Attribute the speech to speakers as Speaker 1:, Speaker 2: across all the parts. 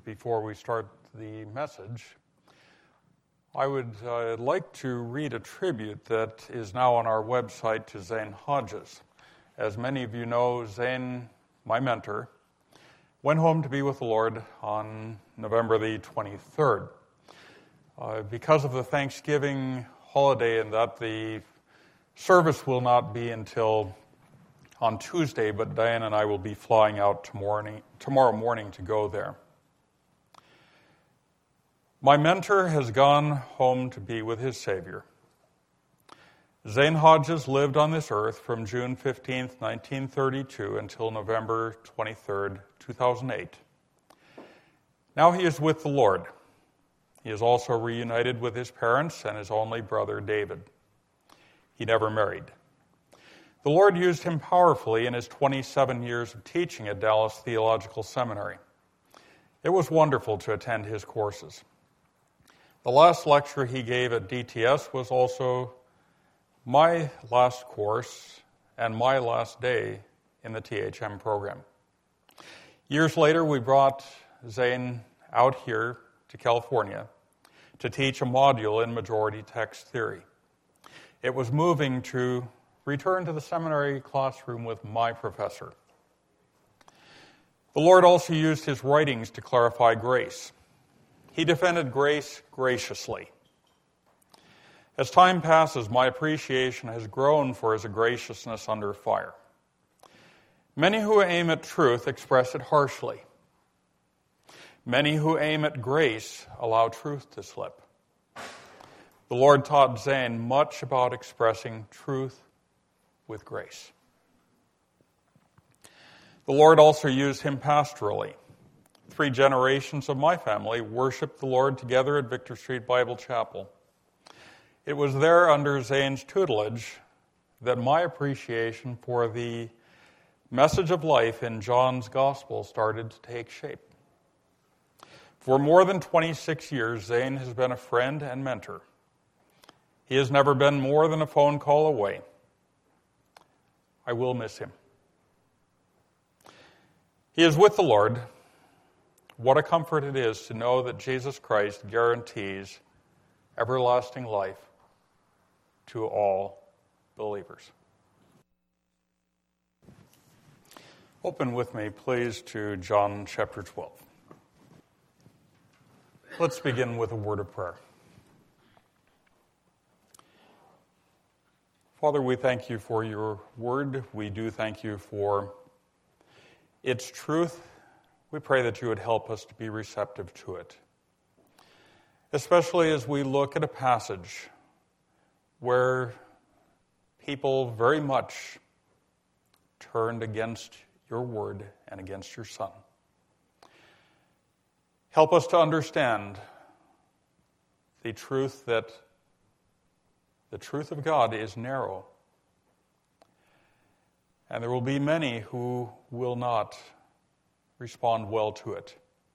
Speaker 1: before we start the message, I would like to read a tribute that is now on our website to Zane Hodges. As many of you know, Zane, my mentor, went home to be with the Lord on November the 23rd. Because of the Thanksgiving holiday and that the service will not be until on Tuesday, but Diane and I will be flying out tomorrow morning to go there. My mentor has gone home to be with his Savior. Zane Hodges lived on this earth from June 15th, 1932 until November 23rd, 2008. Now he is with the Lord. He is also reunited with his parents and his only brother, David. He never married. The Lord used him powerfully in his 27 years of teaching at Dallas Theological Seminary. It was wonderful to attend his courses. The last lecture he gave at DTS was also my last course and my last day in the THM program. Years later, we brought Zane out here to California to teach a module in majority text theory. It was moving to return to the seminary classroom with my professor. The Lord also used his writings to clarify grace. He defended grace graciously. As time passes, my appreciation has grown for his graciousness under fire. Many who aim at truth express it harshly. Many who aim at grace allow truth to slip. The Lord taught Zane much about expressing truth with grace. The Lord also used him pastorally. 3 generations of my family worshiped the Lord together at Victor Street Bible Chapel. It was there under Zane's tutelage that my appreciation for the message of life in John's Gospel started to take shape. For more than 26 years, Zane has been a friend and mentor. He has never been more than a phone call away. I will miss him. He is with the Lord. What a comfort it is to know that Jesus Christ guarantees everlasting life to all believers. Open with me, please, to John chapter 12. Let's begin with a word of prayer. Father, we thank you for your word. We do thank you for its truth. We pray that you would help us to be receptive to it, especially as we look at a passage where people very much turned against your word and against your Son. Help us to understand the truth that the truth of God is narrow, and there will be many who will not respond well to it.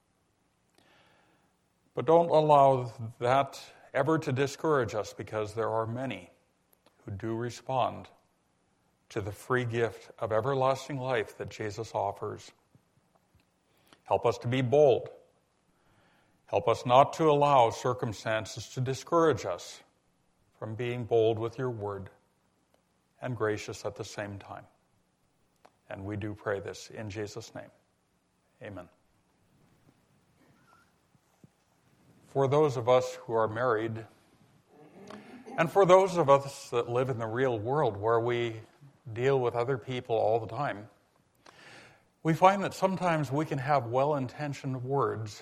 Speaker 1: But don't allow that ever to discourage us, because there are many who do respond to the free gift of everlasting life that Jesus offers. Help us to be bold. Help us not to allow circumstances to discourage us from being bold with your word and gracious at the same time. And we do pray this in Jesus' name. Amen. For those of us who are married, and for those of us that live in the real world where we deal with other people all the time, we find that sometimes we can have well-intentioned words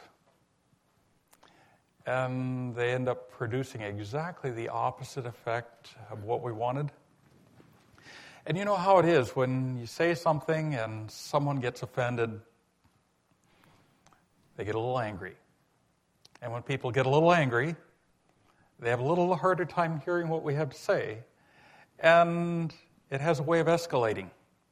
Speaker 1: and they end up producing exactly the opposite effect of what we wanted. And you know how it is when you say something and someone gets offended, they get a little angry. And when people get a little angry, they have a little harder time hearing what we have to say. And it has a way of escalating.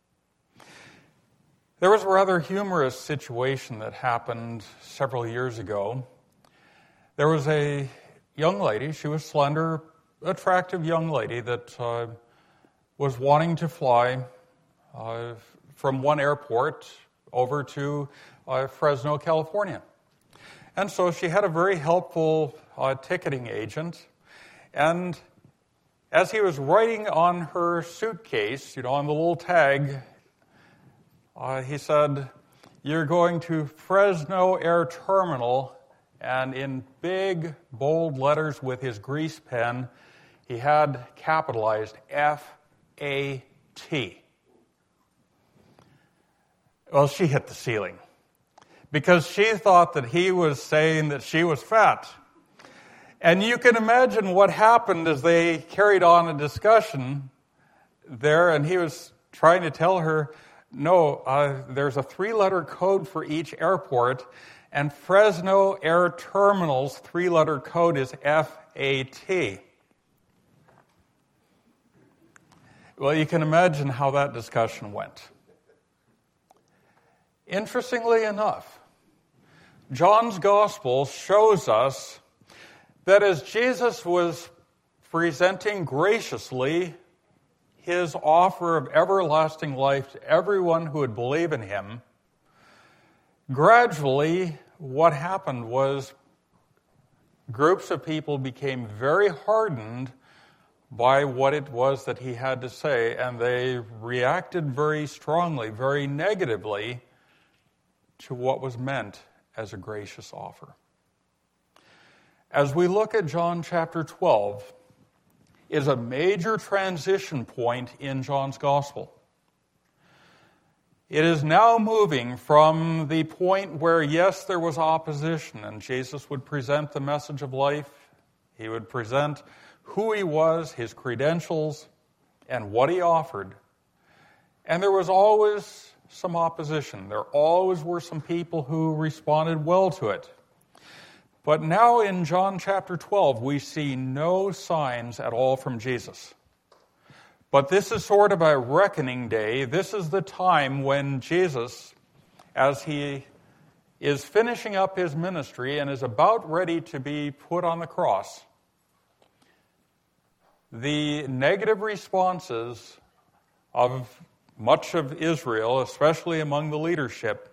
Speaker 1: There was a rather humorous situation that happened several years ago. There was a young lady, she was slender, attractive young lady that was wanting to fly from one airport over to Fresno, California. And so she had a very helpful ticketing agent. And as he was writing on her suitcase, on the little tag, he said, "You're going to Fresno Air Terminal," and in big, bold letters with his grease pen, he had capitalized F-A-T. Well, she hit the ceiling because she thought that he was saying that she was fat. And you can imagine what happened as they carried on a discussion there, and he was trying to tell her, no, there's a 3-letter code for each airport, and Fresno Air Terminal's 3-letter code is F-A-T. Well, you can imagine how that discussion went. Interestingly enough, John's Gospel shows us that as Jesus was presenting graciously his offer of everlasting life to everyone who would believe in him, gradually what happened was groups of people became very hardened by what it was that he had to say, and they reacted very strongly, very negatively to what was meant as a gracious offer. As we look at John chapter 12, is a major transition point in John's Gospel. It is now moving from the point where, yes, there was opposition, and Jesus would present the message of life. He would present who he was, his credentials, and what he offered. And there was always some opposition. There always were some people who responded well to it. But now in John chapter 12, we see no signs at all from Jesus. But this is sort of a reckoning day. This is the time when Jesus, as he is finishing up his ministry and is about ready to be put on the cross, the negative responses of much of Israel, especially among the leadership,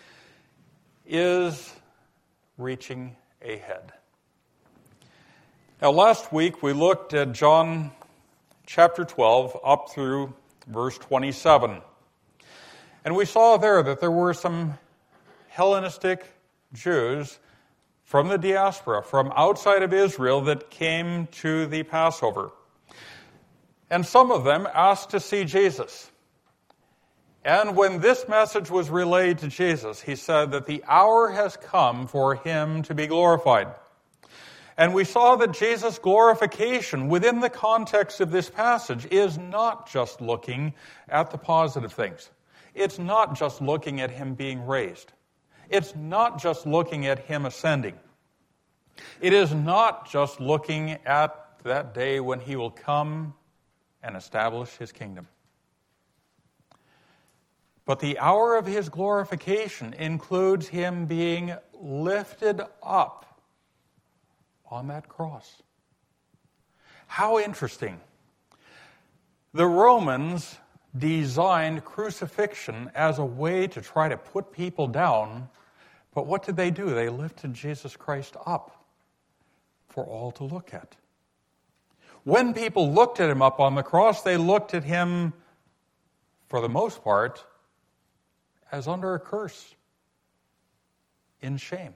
Speaker 1: is reaching a head. Now, last week we looked at John chapter 12 up through verse 27. And we saw there that there were some Hellenistic Jews from the diaspora, from outside of Israel, that came to the Passover. And some of them asked to see Jesus. And when this message was relayed to Jesus, he said that the hour has come for him to be glorified. And we saw that Jesus' glorification within the context of this passage is not just looking at the positive things. It's not just looking at him being raised. It's not just looking at him ascending. It is not just looking at that day when he will come and establish his kingdom. But the hour of his glorification includes him being lifted up on that cross. How interesting. The Romans designed crucifixion as a way to try to put people down, but what did they do? They lifted Jesus Christ up for all to look at. When people looked at him up on the cross, they looked at him, for the most part, as under a curse, in shame.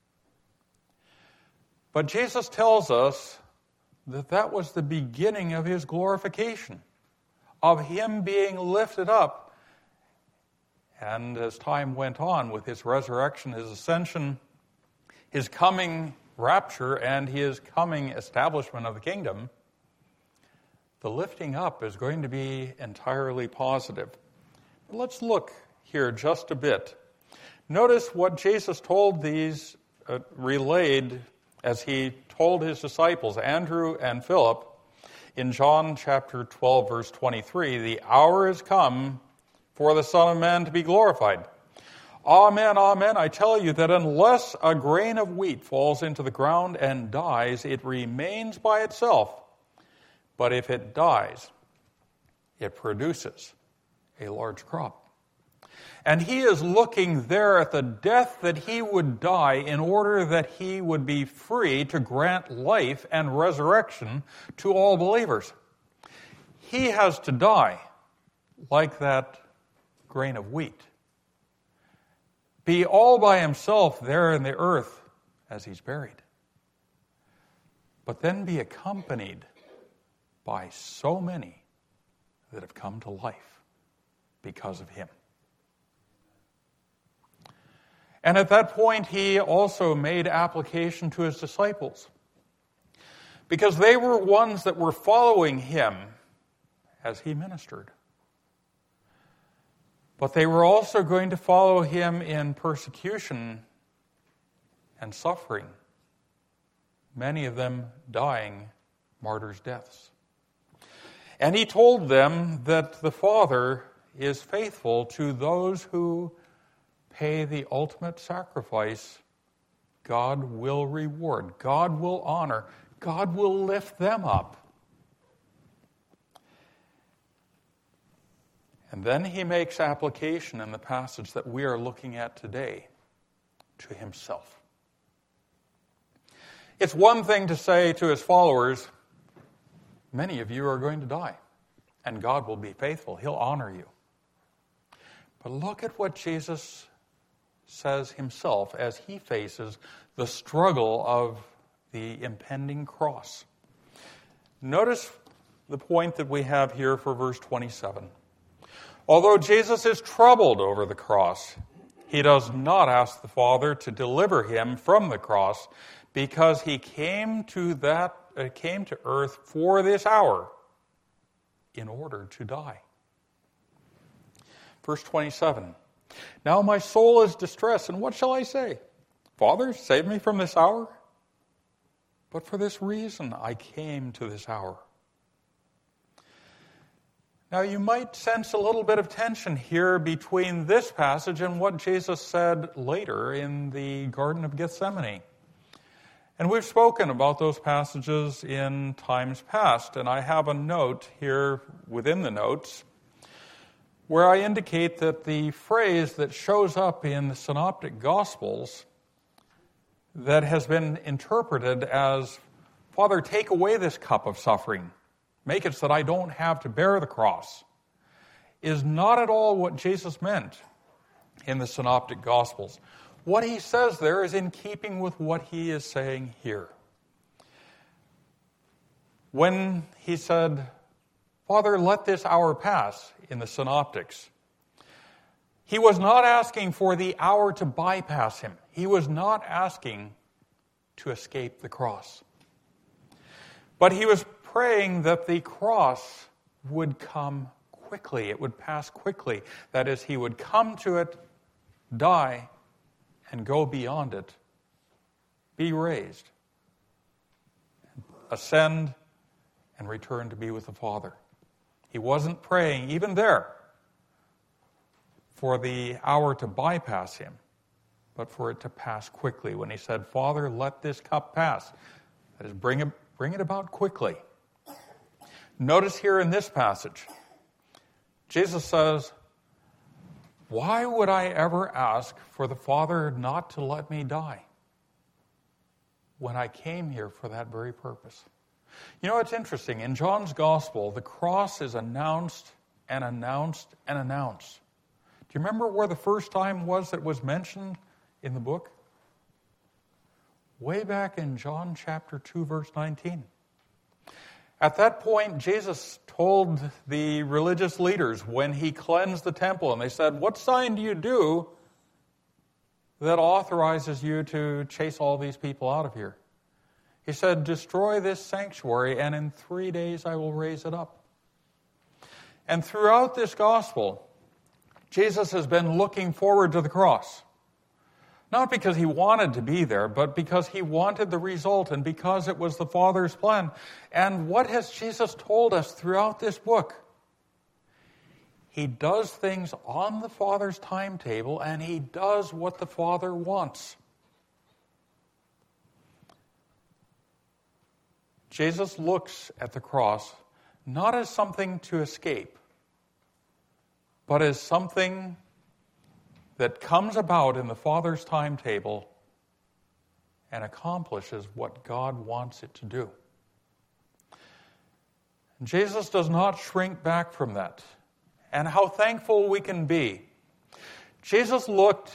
Speaker 1: But Jesus tells us that that was the beginning of his glorification, of him being lifted up. And as time went on with his resurrection, his ascension, his coming rapture, and his coming establishment of the kingdom, the lifting up is going to be entirely positive. But let's look here just a bit. Notice what Jesus told these, relayed as he told his disciples, Andrew and Philip, in John chapter 12, verse 23, "The hour is come for the Son of Man to be glorified. Amen, amen, I tell you that unless a grain of wheat falls into the ground and dies, it remains by itself. But if it dies, it produces a large crop." And he is looking there at the death that he would die in order that he would be free to grant life and resurrection to all believers. He has to die like that grain of wheat. Be all by himself there in the earth as he's buried. But then be accompanied by so many that have come to life because of him. And at that point, he also made application to his disciples, because they were ones that were following him as he ministered. But they were also going to follow him in persecution and suffering, many of them dying martyrs' deaths. And he told them that the Father is faithful to those who pay the ultimate sacrifice. God will reward. God will honor. God will lift them up. And then he makes application in the passage that we are looking at today to himself. It's one thing to say to his followers, many of you are going to die, and God will be faithful. He'll honor you. But look at what Jesus says himself as he faces the struggle of the impending cross. Notice the point that we have here for verse 27. Although Jesus is troubled over the cross, he does not ask the Father to deliver him from the cross, because he came to earth for this hour in order to die. Verse 27. Now my soul is distressed, and what shall I say? Father, save me from this hour? But for this reason I came to this hour. Now you might sense a little bit of tension here between this passage and what Jesus said later in the Garden of Gethsemane. And we've spoken about those passages in times past, and I have a note here within the notes where I indicate that the phrase that shows up in the Synoptic Gospels that has been interpreted as, Father, take away this cup of suffering, make it so that I don't have to bear the cross, is not at all what Jesus meant in the Synoptic Gospels. What he says there is in keeping with what he is saying here. When he said, Father, let this hour pass, in the Synoptics, he was not asking for the hour to bypass him. He was not asking to escape the cross. But he was praying that the cross would come quickly. It would pass quickly. That is, he would come to it, die, and go beyond it, be raised, ascend, and return to be with the Father. He wasn't praying, even there, for the hour to bypass him, but for it to pass quickly. When he said, Father, let this cup pass, that is, bring it about quickly. Notice here in this passage, Jesus says, why would I ever ask for the Father not to let me die when I came here for that very purpose? You know, it's interesting. In John's Gospel, the cross is announced and announced and announced. Do you remember where the first time was that was mentioned in the book? Way back in John chapter 2, verse 19. At that point, Jesus told the religious leaders when he cleansed the temple, and they said, what sign do you do that authorizes you to chase all these people out of here? He said, destroy this sanctuary, and in 3 days I will raise it up. And throughout this gospel, Jesus has been looking forward to the cross. Not because he wanted to be there, but because he wanted the result and because it was the Father's plan. And what has Jesus told us throughout this book? He does things on the Father's timetable, and he does what the Father wants. Jesus looks at the cross not as something to escape, but as something that comes about in the Father's timetable and accomplishes what God wants it to do. Jesus does not shrink back from that. And how thankful we can be. Jesus looked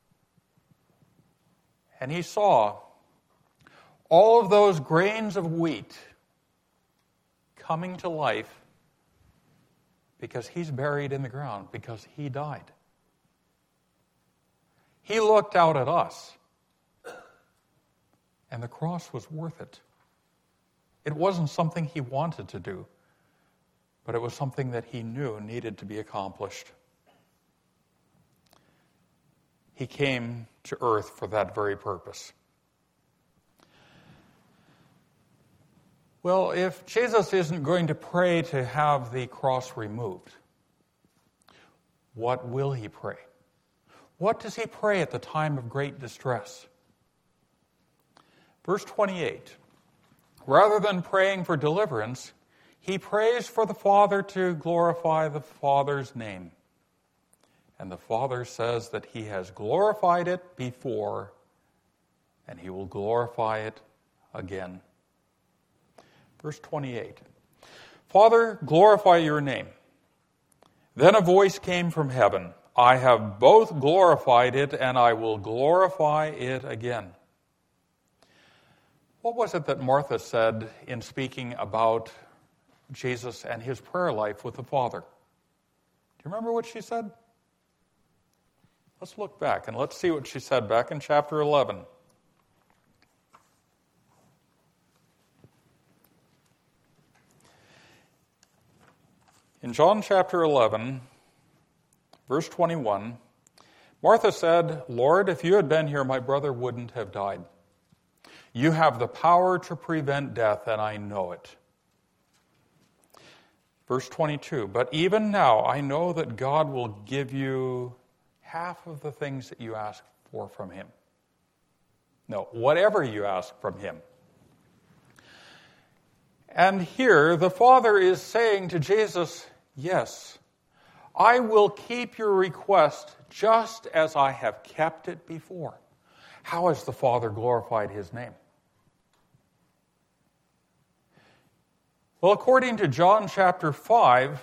Speaker 1: and he saw all of those grains of wheat coming to life because he's buried in the ground, because he died. He looked out at us, and the cross was worth it. It wasn't something he wanted to do, but it was something that he knew needed to be accomplished. He came to earth for that very purpose. Well, if Jesus isn't going to pray to have the cross removed, what will he pray? What does he pray at the time of great distress? Verse 28, rather than praying for deliverance, he prays for the Father to glorify the Father's name. And the Father says that he has glorified it before, and he will glorify it again. Verse 28, Father, glorify your name. Then a voice came from heaven, I have both glorified it, and I will glorify it again. What was it that Martha said in speaking about Jesus and his prayer life with the Father? Do you remember what she said? Let's look back and let's see what she said back in chapter 11. In John chapter 11, verse 21, Martha said, Lord, if you had been here, my brother wouldn't have died. You have the power to prevent death, and I know it. Verse 22, but even now I know that God will give you half of the things that you ask for from him. No, whatever you ask from him. And here the Father is saying to Jesus, yes, I will keep your request just as I have kept it before. How has the Father glorified his name? Well, according to John chapter 5,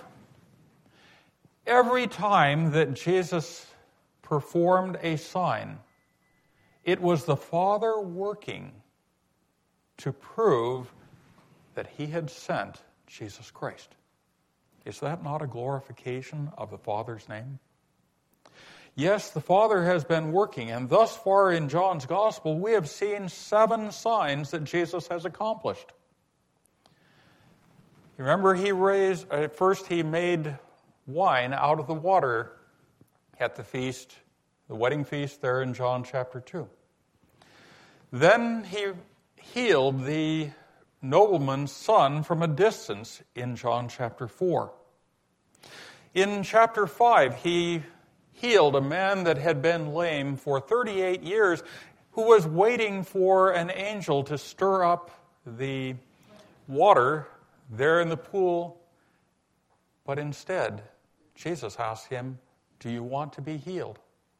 Speaker 1: every time that Jesus performed a sign, it was the Father working to prove that he had sent Jesus Christ. Is that not a glorification of the Father's name? Yes, the Father has been working, and thus far in John's Gospel, we have seen 7 signs that Jesus has accomplished. You remember first he made wine out of the water at the feast, the wedding feast there in John chapter 2. Then he healed the nobleman's son from a distance in John chapter 4. In chapter 5, he healed a man that had been lame for 38 years who was waiting for an angel to stir up the water there in the pool. But instead, Jesus asked him, do you want to be healed?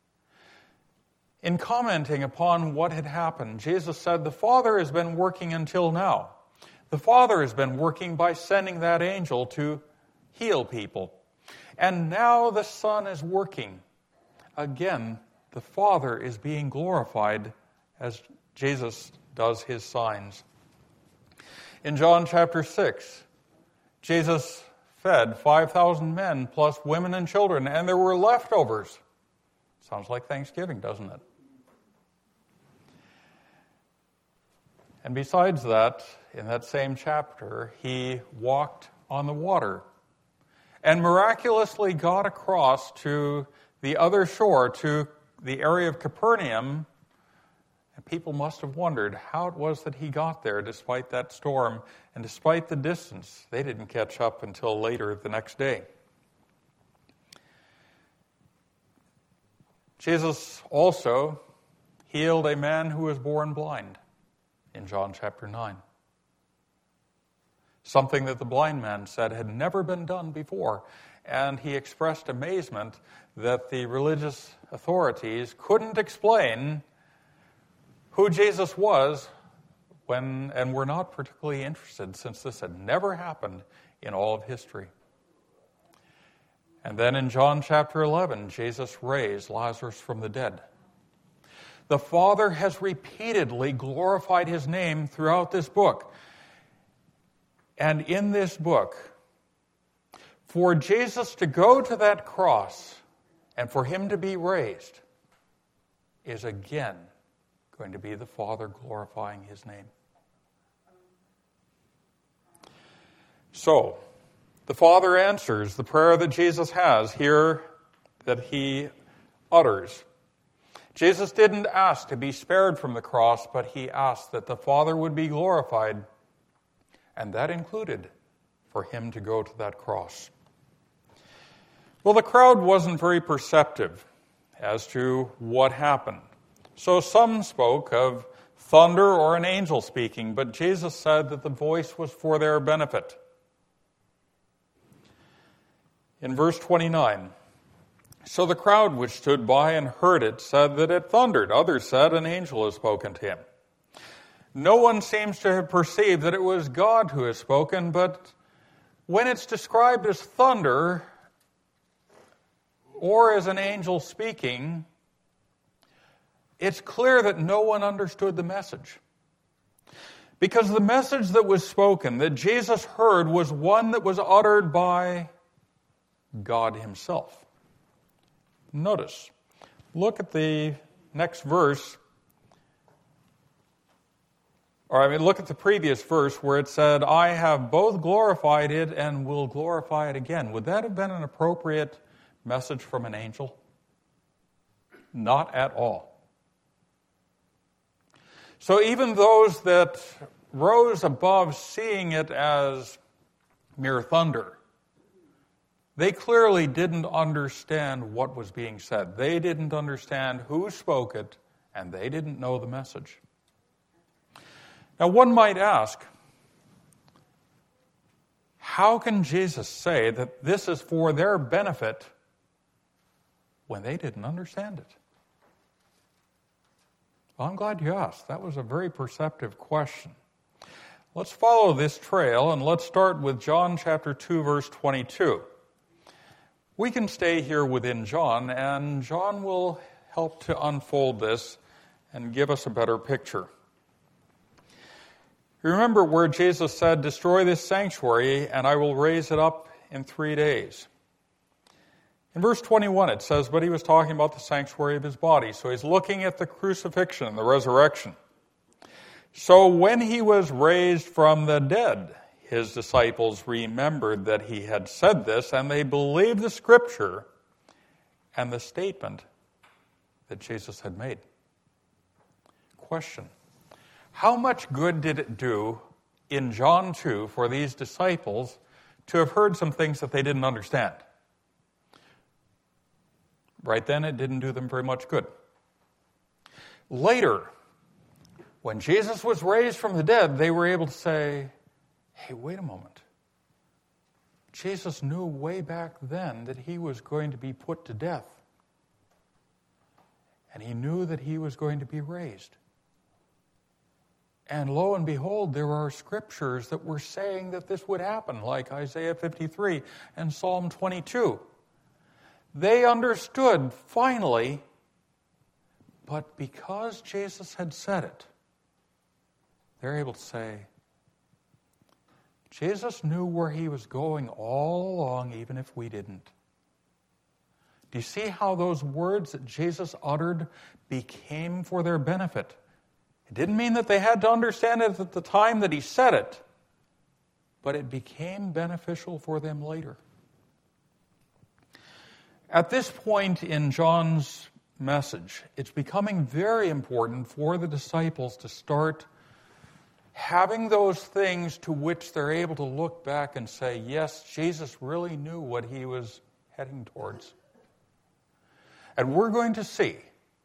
Speaker 1: In commenting upon what had happened, Jesus said, the Father has been working until now. The Father has been working by sending that angel to heal people. And now the Son is working. Again, the Father is being glorified as Jesus does his signs. In John chapter 6, Jesus fed 5,000 men plus women and children, and there were leftovers. Sounds like Thanksgiving, doesn't it? And besides that, in that same chapter, he walked on the water and miraculously got across to the other shore, to the area of Capernaum. And people must have wondered how it was that he got there despite that storm and despite the distance. They didn't catch up until later the next day. Jesus also healed a man who was born blind in John chapter 9. Something that the blind man said had never been done before. and he expressed amazement that the religious authorities couldn't explain who Jesus was and were not particularly interested, since this had never happened in all of history. And then in John chapter 11, Jesus raised Lazarus from the dead. The Father has repeatedly glorified his name throughout this book. And in this book, for Jesus to go to that cross and for him to be raised is again going to be the Father glorifying his name. So, the Father answers the prayer that Jesus has here that he utters. Jesus didn't ask to be spared from the cross, but he asked that the Father would be glorified, and that included for him to go to that cross. Well, the crowd wasn't very perceptive as to what happened. So some spoke of thunder or an angel speaking, but Jesus said that the voice was for their benefit. In verse 29, so the crowd which stood by and heard it said that it thundered. Others said an angel has spoken to him. No one seems to have perceived that it was God who has spoken, but when it's described as thunder or as an angel speaking, it's clear that no one understood the message. Because the message that was spoken, that Jesus heard, was one that was uttered by God himself. Notice, look at the next verse, look at the previous verse where it said, I have both glorified it and will glorify it again. Would that have been an appropriate message from an angel? Not at all. So even those that rose above seeing it as mere thunder, they clearly didn't understand what was being said. They didn't understand who spoke it, and they didn't know the message. Now, one might ask, how can Jesus say that this is for their benefit when they didn't understand it? Well, I'm glad you asked. That was a very perceptive question. Let's follow this trail, and let's start with John chapter 2, verse 22. We can stay here within John, and John will help to unfold this and give us a better picture. Remember where Jesus said, destroy this sanctuary, and I will raise it up in 3 days. In verse 21, it says, but he was talking about the sanctuary of his body. So he's looking at the crucifixion and the resurrection. So when he was raised from the dead, his disciples remembered that he had said this, and they believed the scripture and the statement that Jesus had made. Question: how much good did it do in John 2 for these disciples to have heard some things that they didn't understand? Right then, it didn't do them very much good. Later, when Jesus was raised from the dead, they were able to say, hey, wait a moment. Jesus knew way back then that he was going to be put to death. And he knew that he was going to be raised. And lo and behold, there are scriptures that were saying that this would happen, like Isaiah 53 and Psalm 22. They understood finally, but because Jesus had said it, they're able to say, Jesus knew where he was going all along, even if we didn't. Do you see how those words that Jesus uttered became for their benefit? It didn't mean that they had to understand it at the time that he said it, but it became beneficial for them later. At this point in John's message, it's becoming very important for the disciples to start having those things to which they're able to look back and say, yes, Jesus really knew what he was heading towards. And we're going to see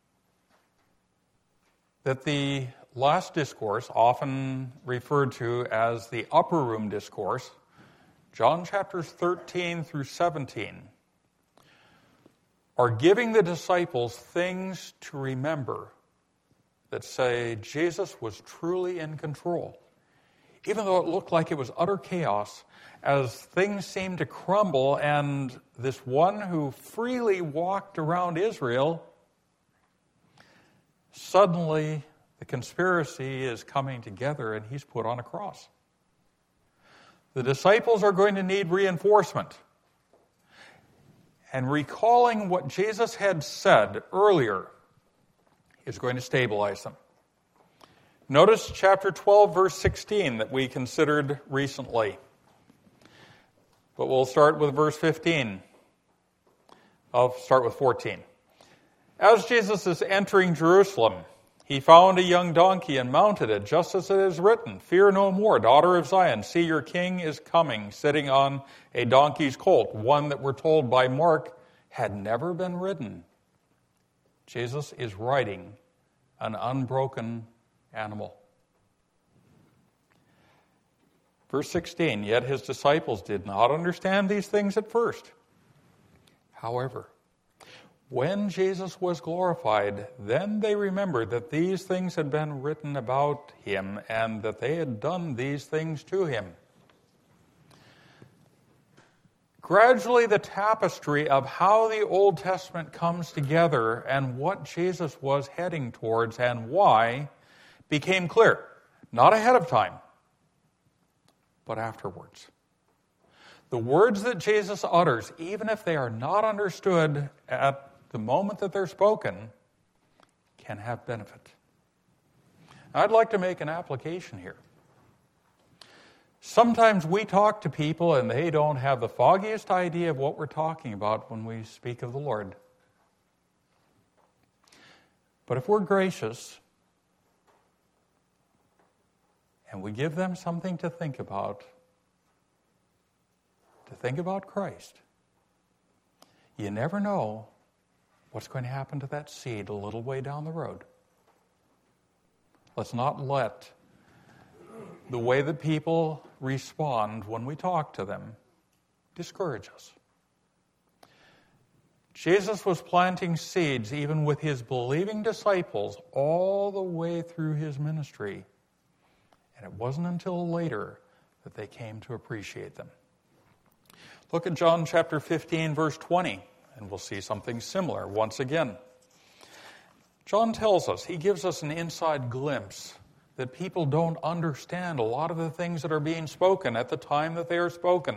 Speaker 1: that the last discourse, often referred to as the upper room discourse, John chapters 13 through 17, are giving the disciples things to remember that say Jesus was truly in control. Even though it looked like it was utter chaos, as things seemed to crumble, and this one who freely walked around Israel, suddenly the conspiracy is coming together and he's put on a cross. The disciples are going to need reinforcement. And recalling what Jesus had said earlier is going to stabilize them. Notice chapter 12, verse 16 that we considered recently. But we'll start with verse 15. I'll start with 14. As Jesus is entering Jerusalem, he found a young donkey and mounted it, just as it is written, "Fear no more, daughter of Zion. See, your king is coming, sitting on a donkey's colt," one that we're told by Mark had never been ridden. Jesus is riding an unbroken animal. Verse 16, yet his disciples did not understand these things at first. However, when Jesus was glorified, then they remembered that these things had been written about him and that they had done these things to him. Gradually, the tapestry of how the Old Testament comes together and what Jesus was heading towards and why became clear. Not ahead of time, but afterwards. The words that Jesus utters, even if they are not understood at the moment that they're spoken, can have benefit. I'd like to make an application here. Sometimes we talk to people and they don't have the foggiest idea of what we're talking about when we speak of the Lord. But if we're gracious and we give them something to think about Christ, you never know what's going to happen to that seed a little way down the road. Let's not let the way that people respond when we talk to them discourage us. Jesus was planting seeds even with his believing disciples all the way through his ministry. And it wasn't until later that they came to appreciate them. Look at John chapter 15, verse 20, and we'll see something similar once again. John tells us, he gives us an inside glimpse that people don't understand a lot of the things that are being spoken at the time that they are spoken.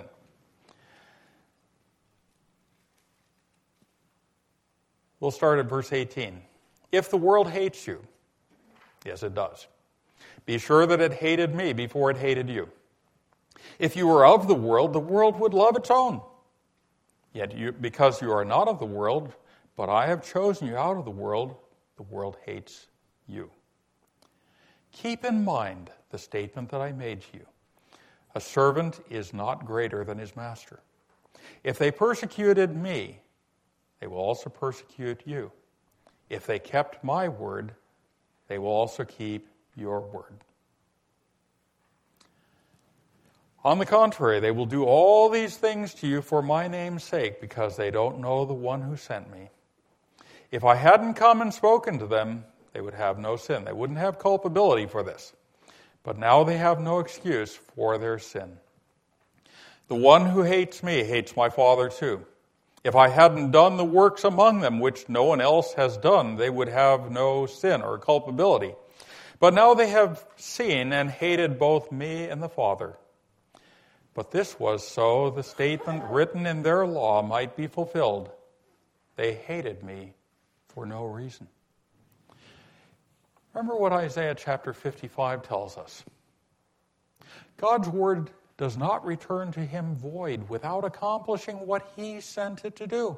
Speaker 1: We'll start at verse 18. If the world hates you, yes, it does. Be sure that it hated me before it hated you. If you were of the world would love its own. Yet because you are not of the world, but I have chosen you out of the world hates you. Keep in mind the statement that I made to you. A servant is not greater than his master. If they persecuted me, they will also persecute you. If they kept my word, they will also keep your word. On the contrary, they will do all these things to you for my name's sake, because they don't know the one who sent me. If I hadn't come and spoken to them, they would have no sin. They wouldn't have culpability for this. But now they have no excuse for their sin. The one who hates me hates my Father too. If I hadn't done the works among them which no one else has done, they would have no sin or culpability. But now they have seen and hated both me and the Father. But this was so the statement written in their law might be fulfilled. They hated me for no reason. Remember what Isaiah chapter 55 tells us. God's word does not return to him void without accomplishing what he sent it to do.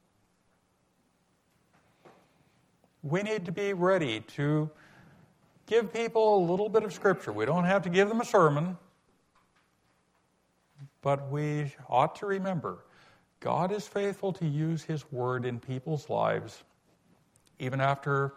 Speaker 1: We need to be ready to give people a little bit of scripture. We don't have to give them a sermon, but we ought to remember God is faithful to use his word in people's lives even after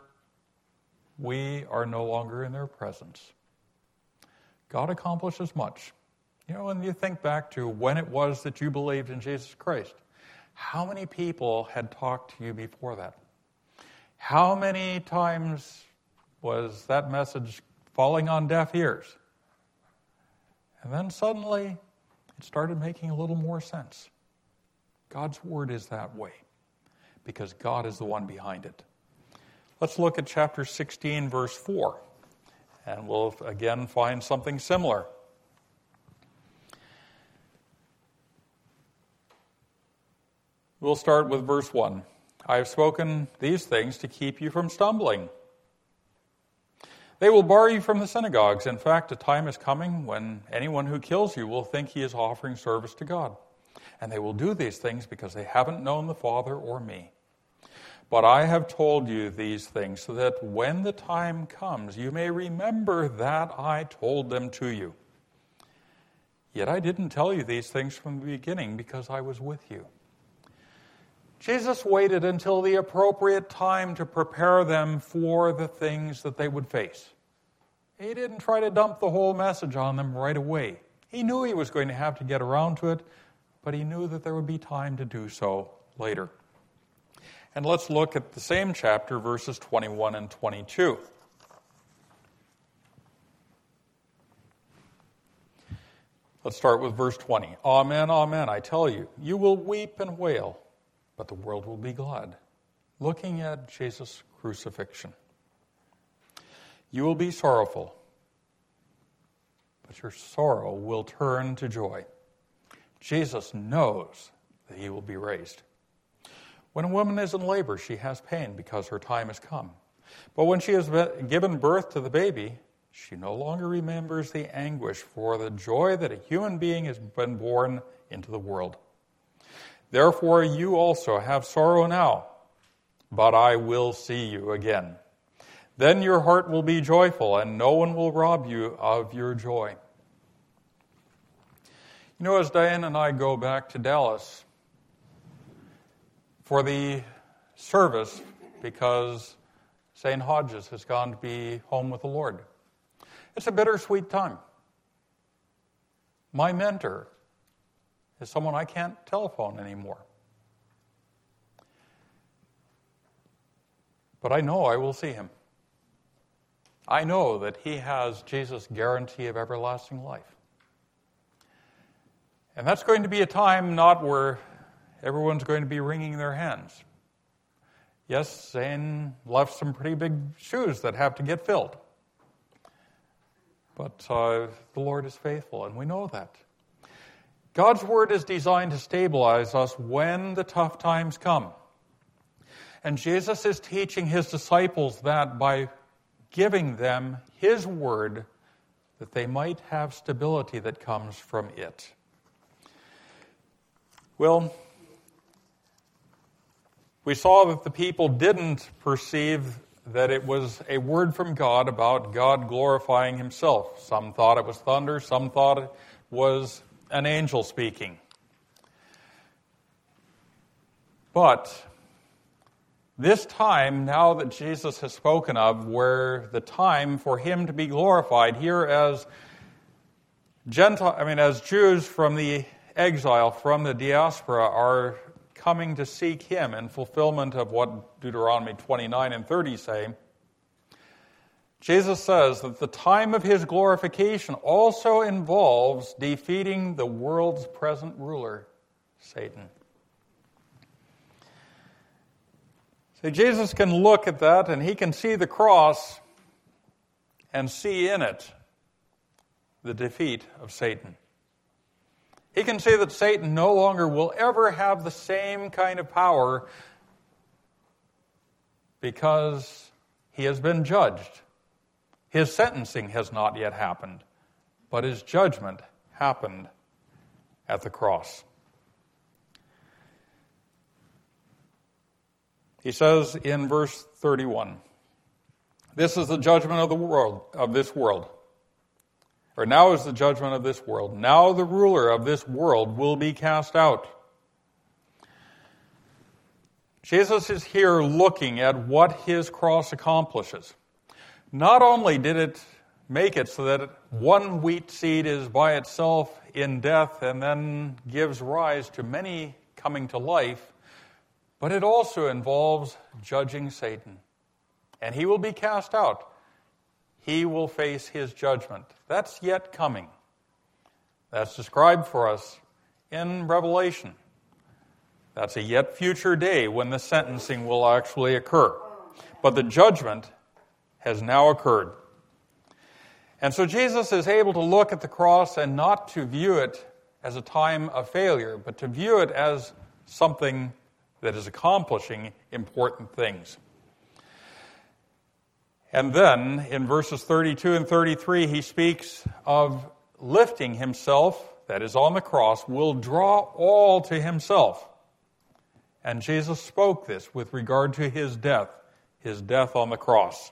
Speaker 1: we are no longer in their presence. God accomplishes much When you think back to when it was that you believed in Jesus Christ, how many people had talked to you before that? How many times was that message falling on deaf ears? And then suddenly, it started making a little more sense. God's Word is that way, because God is the one behind it. Let's look at chapter 16, verse 4, and we'll again find something similar. We'll start with verse 1. I have spoken these things to keep you from stumbling. They will bar you from the synagogues. In fact, a time is coming when anyone who kills you will think he is offering service to God. And they will do these things because they haven't known the Father or me. But I have told you these things so that when the time comes, you may remember that I told them to you. Yet I didn't tell you these things from the beginning because I was with you. Jesus waited until the appropriate time to prepare them for the things that they would face. He didn't try to dump the whole message on them right away. He knew he was going to have to get around to it, but he knew that there would be time to do so later. And let's look at the same chapter, verses 21 and 22. Let's start with verse 20. Amen, amen, I tell you, you will weep and wail, but the world will be glad. Looking at Jesus' crucifixion. You will be sorrowful, but your sorrow will turn to joy. Jesus knows that he will be raised. When a woman is in labor, she has pain because her time has come. But when she has given birth to the baby, she no longer remembers the anguish for the joy that a human being has been born into the world. Therefore, you also have sorrow now, but I will see you again. Then your heart will be joyful, and no one will rob you of your joy. As Diane and I go back to Dallas for the service, because St. Hodges has gone to be home with the Lord, it's a bittersweet time. My mentor is someone I can't telephone anymore. But I know I will see him. I know that he has Jesus' guarantee of everlasting life. And that's going to be a time not where everyone's going to be wringing their hands. Yes, Zane left some pretty big shoes that have to get filled. But the Lord is faithful, and we know that. God's Word is designed to stabilize us when the tough times come. And Jesus is teaching his disciples that by giving them his Word, that they might have stability that comes from it. Well, we saw that the people didn't perceive that it was a word from God about God glorifying himself. Some thought it was thunder, some thought it was an angel speaking. But this time, now that Jesus has spoken of, where the time for him to be glorified here as Jews from the exile, from the diaspora, are coming to seek him in fulfillment of what Deuteronomy 29 and 30 say, Jesus says that the time of his glorification also involves defeating the world's present ruler, Satan. So Jesus can look at that and he can see the cross and see in it the defeat of Satan. He can see that Satan no longer will ever have the same kind of power because he has been judged. His sentencing has not yet happened, but his judgment happened at the cross. He says in verse 31, "This is the judgment of the world, of this world. Or now is the judgment of this world. Now the ruler of this world will be cast out." Jesus is here looking at what his cross accomplishes. Not only did it make it so that one wheat seed is by itself in death and then gives rise to many coming to life, but it also involves judging Satan. And he will be cast out. He will face his judgment. That's yet coming. That's described for us in Revelation. That's a yet future day when the sentencing will actually occur. But the judgment has now occurred. And so Jesus is able to look at the cross and not to view it as a time of failure, but to view it as something that is accomplishing important things. And then, in verses 32 and 33, he speaks of lifting himself, that is on the cross, will draw all to himself. And Jesus spoke this with regard to his death on the cross.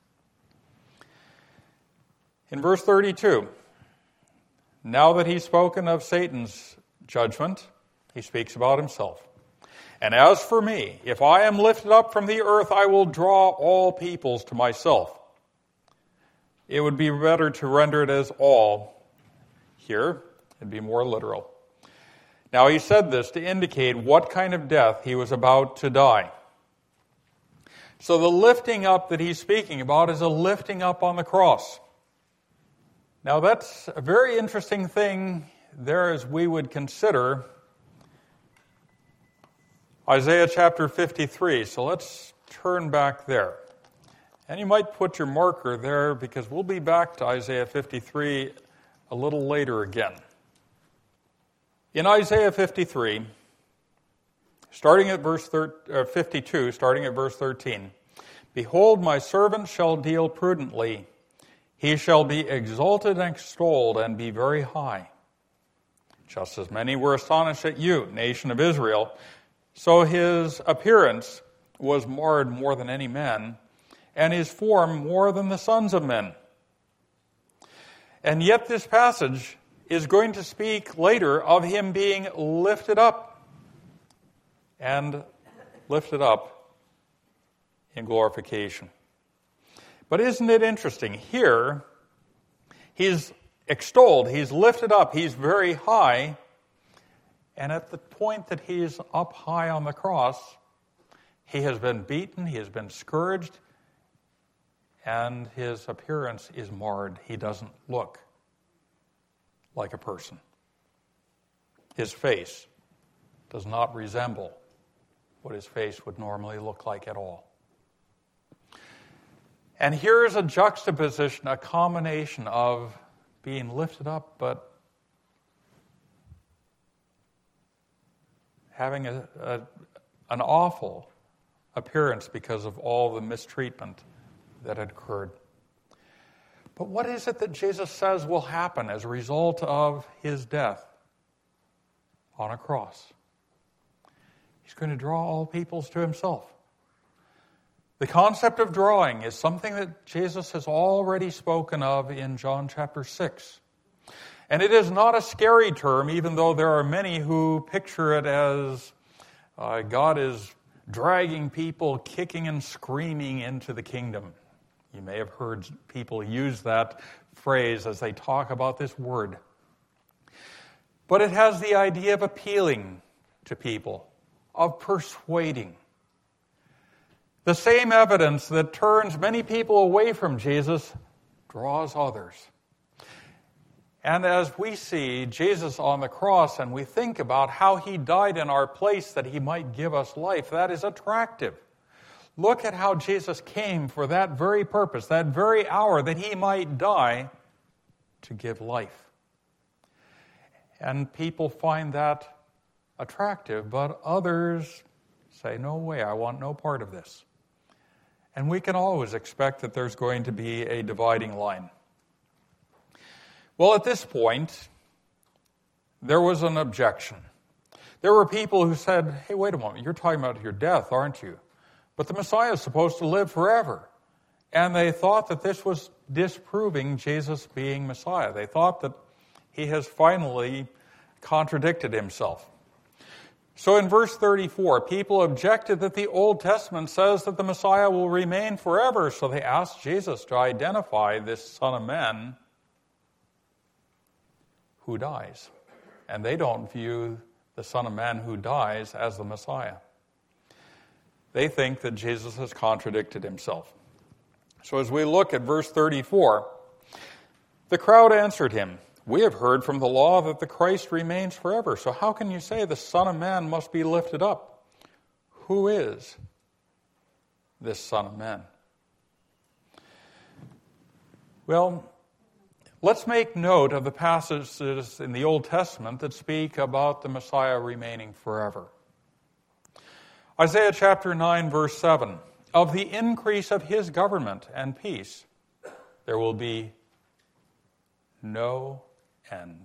Speaker 1: In verse 32, now that he's spoken of Satan's judgment, he speaks about himself. And as for me, if I am lifted up from the earth, I will draw all peoples to myself. It would be better to render it as all. Here, it'd be more literal. Now, he said this to indicate what kind of death he was about to die. So the lifting up that he's speaking about is a lifting up on the cross. Now, that's a very interesting thing there as we would consider Isaiah chapter 53. So let's turn back there. And you might put your marker there because we'll be back to Isaiah 53 a little later again. In Isaiah 53, starting at verse 52, starting at verse 13, behold, my servant shall deal prudently. He shall be exalted and extolled and be very high. Just as many were astonished at you, nation of Israel, so his appearance was marred more than any man, and his form more than the sons of men. And yet this passage is going to speak later of him being lifted up, and lifted up in glorification. But isn't it interesting? Here, he's extolled, he's lifted up, he's very high, and at the point that he's up high on the cross, he has been beaten, he has been scourged, and his appearance is marred. He doesn't look like a person. His face does not resemble what his face would normally look like at all. And here is a juxtaposition, a combination of being lifted up, but having an awful appearance because of all the mistreatment that had occurred. But what is it that Jesus says will happen as a result of his death on a cross? He's going to draw all peoples to himself. The concept of drawing is something that Jesus has already spoken of in John chapter 6. And it is not a scary term, even though there are many who picture it as God is dragging people kicking and screaming into the kingdom. You may have heard people use that phrase as they talk about this word. But it has the idea of appealing to people, of persuading. The same evidence that turns many people away from Jesus draws others. And as we see Jesus on the cross and we think about how he died in our place that he might give us life, that is attractive. Look at how Jesus came for that very purpose, that very hour that he might die to give life. And people find that attractive, but others say, no way, I want no part of this. And we can always expect that there's going to be a dividing line. Well, at this point, there was an objection. There were people who said, hey, wait a moment, you're talking about your death, aren't you? But the Messiah is supposed to live forever. And they thought that this was disproving Jesus being Messiah. They thought that he has finally contradicted himself. So in verse 34, people objected that the Old Testament says that the Messiah will remain forever, so they asked Jesus to identify this Son of Man who dies. And they don't view the Son of Man who dies as the Messiah. They think that Jesus has contradicted himself. So as we look at verse 34, the crowd answered him, "We have heard from the law that the Christ remains forever. So how can you say the Son of Man must be lifted up? Who is this Son of Man?" Well, let's make note of the passages in the Old Testament that speak about the Messiah remaining forever. Isaiah chapter 9, verse 7, "Of the increase of his government and peace, there will be no end.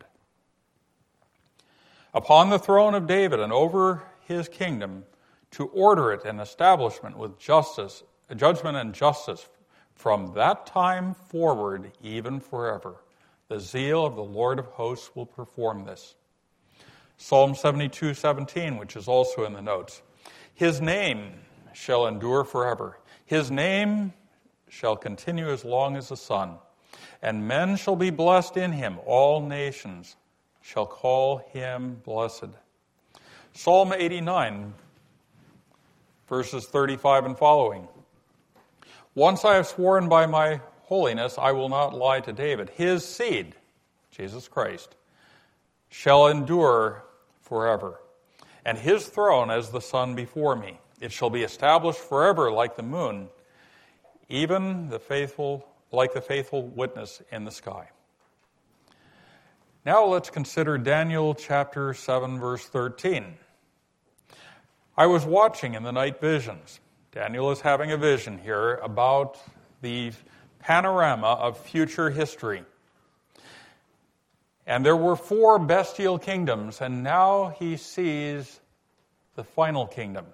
Speaker 1: Upon the throne of David and over his kingdom, to order it and establishment with justice, judgment and justice from that time forward, even forever. The zeal of the Lord of hosts will perform this." Psalm 72:17, which is also in the notes. "His name shall endure forever. His name shall continue as long as the sun. And men shall be blessed in him. All nations shall call him blessed." Psalm 89, verses 35 and following. "Once I have sworn by my holiness, I will not lie to David. His seed," Jesus Christ, "shall endure forever, and his throne as the sun before me. It shall be established forever like the moon, even like the faithful witness in the sky." Now let's consider Daniel chapter 7, verse 13. "I was watching in the night visions." Daniel is having a vision here about the panorama of future history. "And there were 4 bestial kingdoms, and now he sees the final kingdom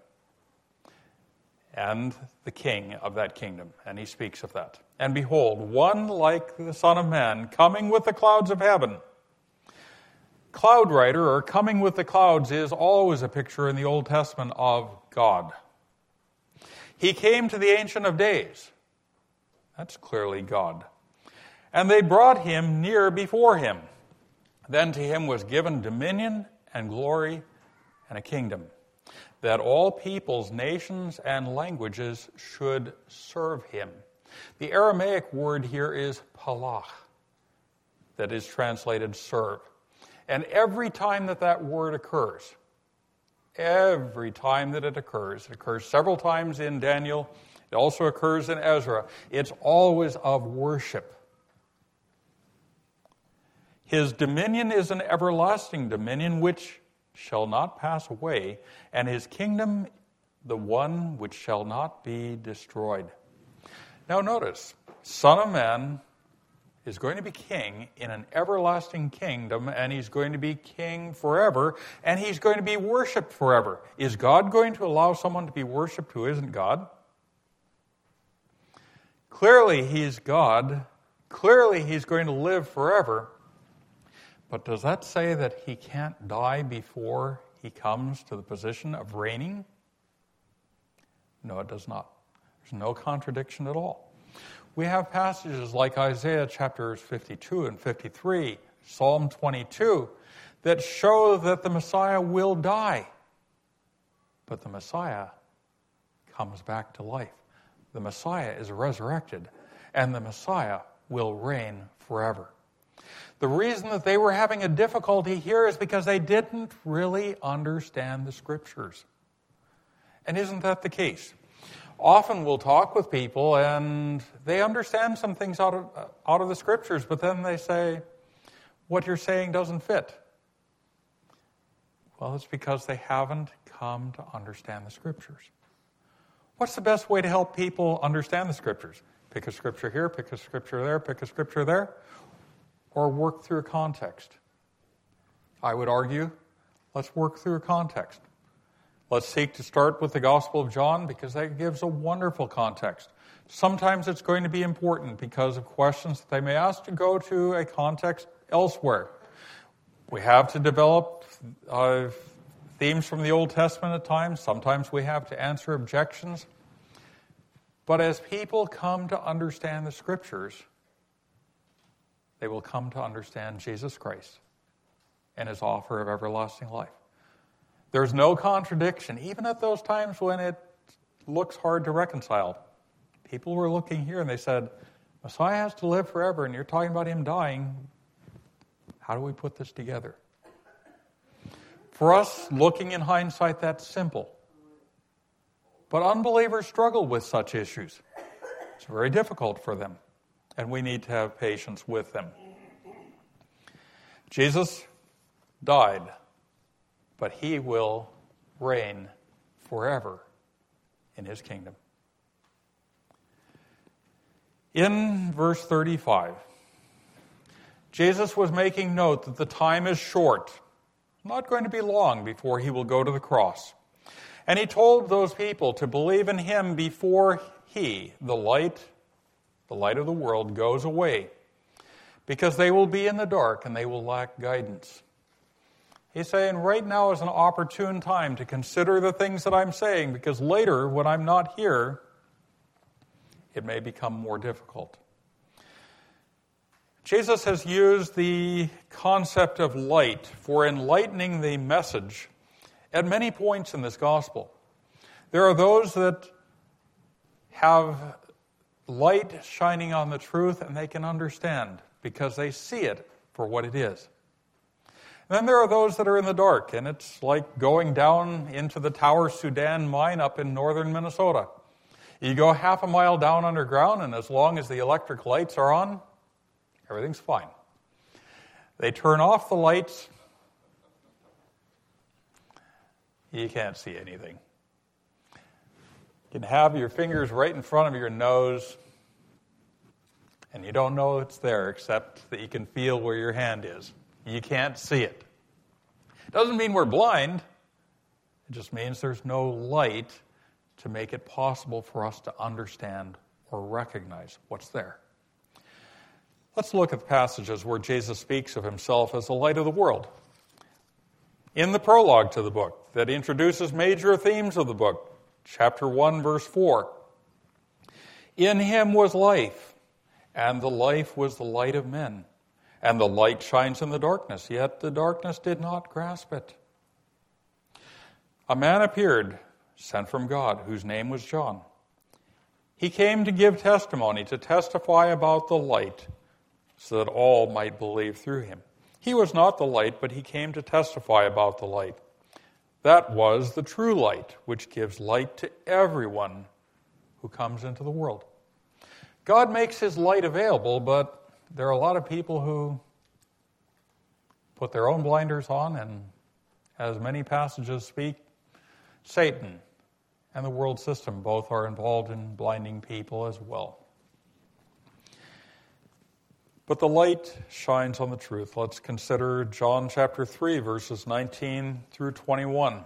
Speaker 1: and the king of that kingdom." And he speaks of that. "And behold, one like the Son of Man, coming with the clouds of heaven." Cloud rider, or coming with the clouds, is always a picture in the Old Testament of God. "He came to the Ancient of Days." That's clearly God. "And they brought him near before him. Then to him was given dominion and glory and a kingdom, that all peoples, nations, and languages should serve him." The Aramaic word here is palach, that is translated serve. And every time that word occurs, it occurs several times in Daniel, it also occurs in Ezra, it's always of worship. "His dominion is an everlasting dominion which shall not pass away, and his kingdom the one which shall not be destroyed." Now notice, Son of Man is going to be king in an everlasting kingdom, and he's going to be king forever, and he's going to be worshipped forever. Is God going to allow someone to be worshipped who isn't God? Clearly he's God. Clearly he's going to live forever. But does that say that he can't die before he comes to the position of reigning? No, it does not. There's no contradiction at all. We have passages like Isaiah chapters 52 and 53, Psalm 22, that show that the Messiah will die. But the Messiah comes back to life. The Messiah is resurrected, and the Messiah will reign forever. The reason that they were having a difficulty here is because they didn't really understand the Scriptures. And isn't that the case? Often we'll talk with people and they understand some things out of the Scriptures, but then they say, what you're saying doesn't fit. Well, it's because they haven't come to understand the Scriptures. What's the best way to help people understand the Scriptures? Pick a Scripture here, pick a Scripture there, pick a Scripture there, or work through a context. I would argue, let's work through a context. Let's seek to start with the Gospel of John because that gives a wonderful context. Sometimes it's going to be important because of questions that they may ask to go to a context elsewhere. We have to develop themes from the Old Testament at times. Sometimes we have to answer objections. But as people come to understand the Scriptures, they will come to understand Jesus Christ and his offer of everlasting life. There's no contradiction, even at those times when it looks hard to reconcile. People were looking here and they said, Messiah has to live forever, and you're talking about him dying. How do we put this together? For us, looking in hindsight, that's simple. But unbelievers struggle with such issues. It's very difficult for them, and we need to have patience with them. Jesus died, but he will reign forever in his kingdom. In verse 35, Jesus was making note that the time is short, not going to be long before he will go to the cross. And he told those people to believe in him before he, the light of the world, goes away, because they will be in the dark and they will lack guidance. He's saying right now is an opportune time to consider the things that I'm saying, because later, when I'm not here, it may become more difficult. Jesus has used the concept of light for enlightening the message at many points in this gospel. There are those that have light shining on the truth and they can understand because they see it for what it is. And then there are those that are in the dark, and it's like going down into the Tower Sudan mine up in northern Minnesota. You go half a mile down underground, and as long as the electric lights are on, everything's fine. They turn off the lights, you can't see anything. You can have your fingers right in front of your nose, and you don't know it's there except that you can feel where your hand is. You can't see it. It doesn't mean we're blind. It just means there's no light to make it possible for us to understand or recognize what's there. Let's look at the passages where Jesus speaks of himself as the light of the world. In the prologue to the book that introduces major themes of the book, chapter 1, verse 4, in him was life, and the life was the light of men. And the light shines in the darkness, yet the darkness did not grasp it. A man appeared, sent from God, whose name was John. He came to give testimony, to testify about the light, so that all might believe through him. He was not the light, but he came to testify about the light. That was the true light, which gives light to everyone who comes into the world. God makes his light available, but there are a lot of people who put their own blinders on, and as many passages speak, Satan and the world system both are involved in blinding people as well. But the light shines on the truth. Let's consider John chapter 3, verses 19 through 21.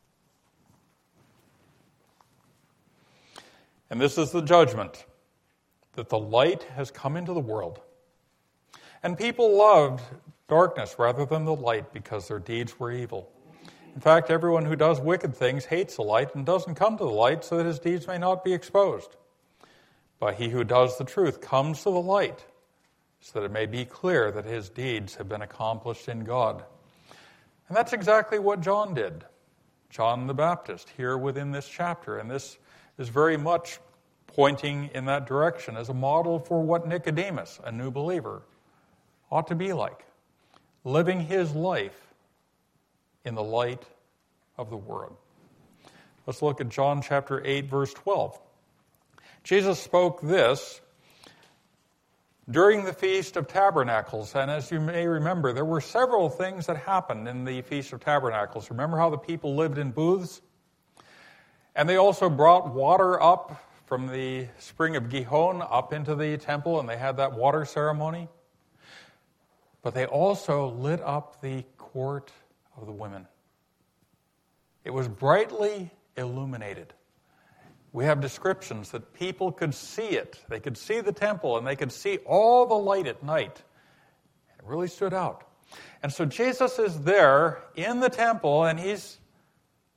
Speaker 1: And this is the judgment, that the light has come into the world. And people loved darkness rather than the light because their deeds were evil. In fact, everyone who does wicked things hates the light and doesn't come to the light so that his deeds may not be exposed. But he who does the truth comes to the light so that it may be clear that his deeds have been accomplished in God. And that's exactly what John did. John the Baptist, here within this chapter. And this is very much pointing in that direction as a model for what Nicodemus, a new believer, ought to be like, living his life in the light of the world. Let's look at John chapter 8, verse 12. Jesus spoke this during the Feast of Tabernacles, and as you may remember, there were several things that happened in the Feast of Tabernacles. Remember how the people lived in booths? And they also brought water up from the spring of Gihon up into the temple, and they had that water ceremony. But they also lit up the court of the women. It was brightly illuminated. We have descriptions that people could see it. They could see the temple, and they could see all the light at night. It really stood out. And so Jesus is there in the temple, and he's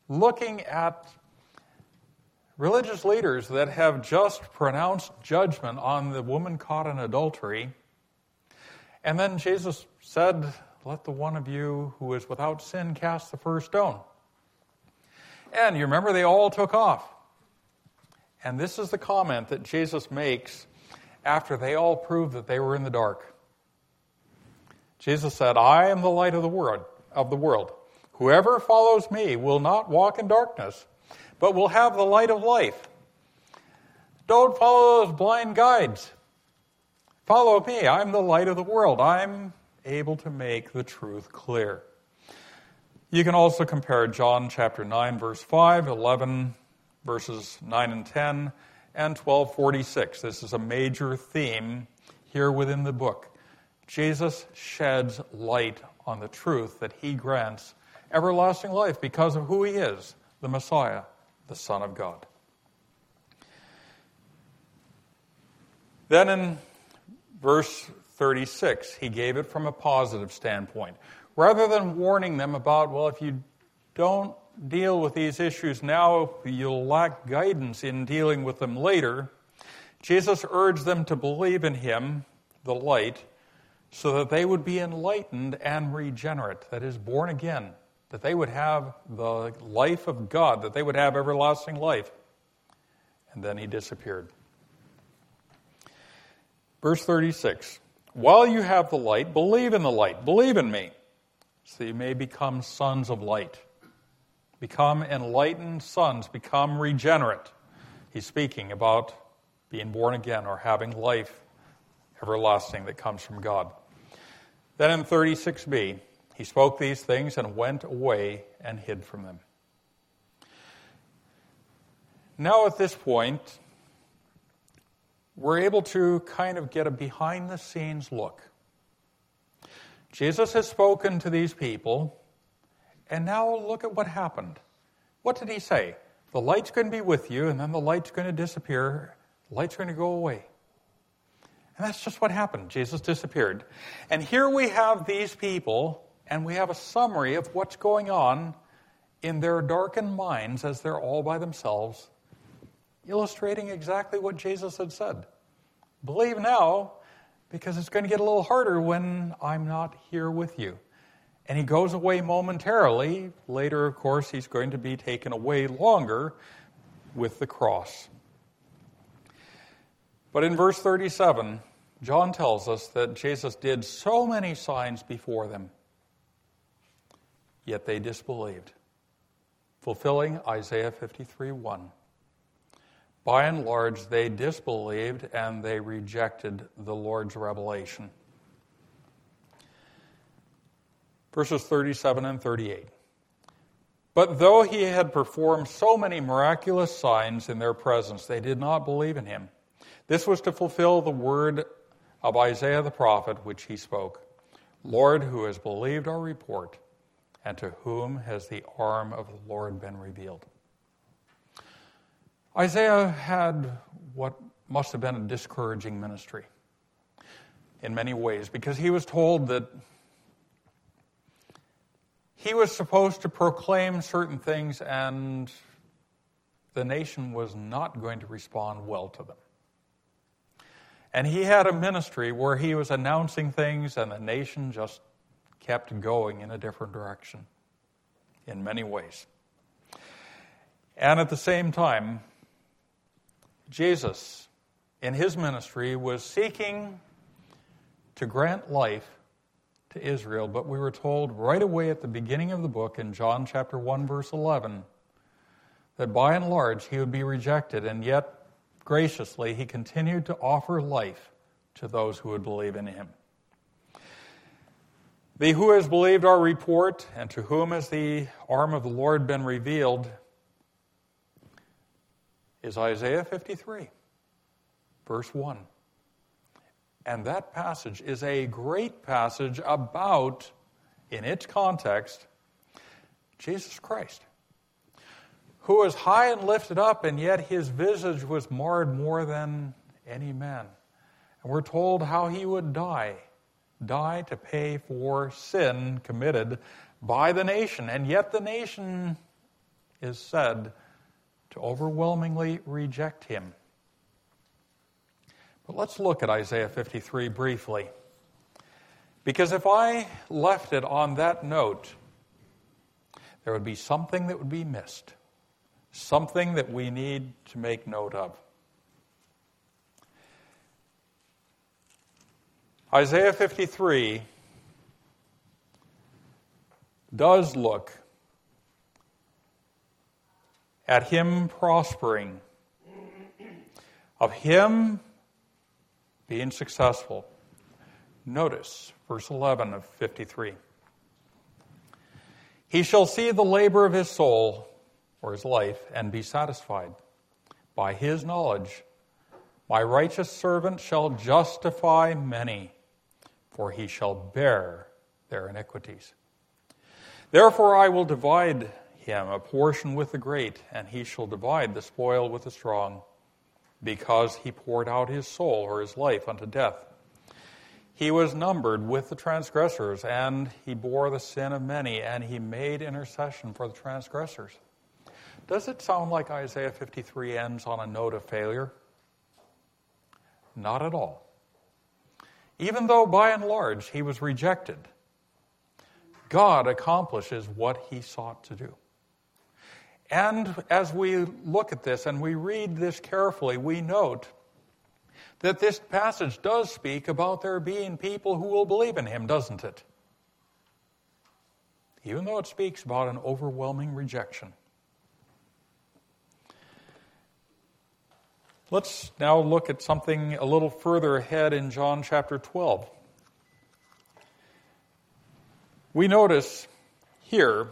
Speaker 1: looking at religious leaders that have just pronounced judgment on the woman caught in adultery. And then Jesus said, "Let the one of you who is without sin cast the first stone." And you remember they all took off. And this is the comment that Jesus makes after they all proved that they were in the dark. Jesus said, "I am the light of the world. Whoever follows me will not walk in darkness, but will have the light of life." Don't follow those blind guides. Follow me. I'm the light of the world. I'm able to make the truth clear. You can also compare John chapter 9, verse 5, 11, verses 9 and 10, and 12:46. This is a major theme here within the book. Jesus sheds light on the truth that he grants everlasting life because of who he is, the Messiah, the Son of God. Then in verse 36, he gave it from a positive standpoint. Rather than warning them about, well, if you don't deal with these issues now, you'll lack guidance in dealing with them later, Jesus urged them to believe in him, the light, so that they would be enlightened and regenerate, that is, born again, that they would have the life of God, that they would have everlasting life. And then he disappeared. Verse 36, "While you have the light, believe in the light, believe in me, so you may become sons of light." Become enlightened sons, become regenerate. He's speaking about being born again or having life everlasting that comes from God. Then in 36b, he spoke these things and went away and hid from them. Now at this point, we're able to kind of get a behind-the-scenes look. Jesus has spoken to these people, and now look at what happened. What did he say? The light's going to be with you, and then the light's going to disappear. The light's going to go away. And that's just what happened. Jesus disappeared. And here we have these people, and we have a summary of what's going on in their darkened minds as they're all by themselves, illustrating exactly what Jesus had said. Believe now, because it's going to get a little harder when I'm not here with you. And he goes away momentarily. Later, of course, he's going to be taken away longer with the cross. But in verse 37, John tells us that Jesus did so many signs before them, yet they disbelieved, fulfilling Isaiah 53:1. By and large, they disbelieved and they rejected the Lord's revelation. Verses 37 and 38. But though he had performed so many miraculous signs in their presence, they did not believe in him. This was to fulfill the word of Isaiah the prophet, which he spoke. Lord, who has believed our report, and to whom has the arm of the Lord been revealed? Isaiah had what must have been a discouraging ministry in many ways, because he was told that he was supposed to proclaim certain things and the nation was not going to respond well to them. And he had a ministry where he was announcing things and the nation just kept going in a different direction in many ways. And at the same time, Jesus, in his ministry, was seeking to grant life to Israel, but we were told right away at the beginning of the book in John chapter 1, verse 11, that by and large he would be rejected, and yet graciously he continued to offer life to those who would believe in him. The who has believed our report, and to whom has the arm of the Lord been revealed, is Isaiah 53, verse 1. And that passage is a great passage about, in its context, Jesus Christ, who was high and lifted up, and yet his visage was marred more than any man. And we're told how he would die to pay for sin committed by the nation. And yet the nation is said to overwhelmingly reject him. But let's look at Isaiah 53 briefly. Because if I left it on that note, there would be something that would be missed. Something that we need to make note of. Isaiah 53 does look at him prospering, of him being successful. Notice verse 11 of 53. He shall see the labor of his soul, or his life, and be satisfied. By his knowledge, my righteous servant shall justify many, for he shall bear their iniquities. Therefore I will divide him a portion with the great, and he shall divide the spoil with the strong, because he poured out his soul, or his life, unto death. He was numbered with the transgressors, and he bore the sin of many, and he made intercession for the transgressors. Does it sound like Isaiah 53 ends on a note of failure? Not at all. Even though by and large he was rejected, God accomplishes what he sought to do. And as we look at this and we read this carefully, we note that this passage does speak about there being people who will believe in him, doesn't it? Even though it speaks about an overwhelming rejection. Let's now look at something a little further ahead in John chapter 12. We notice here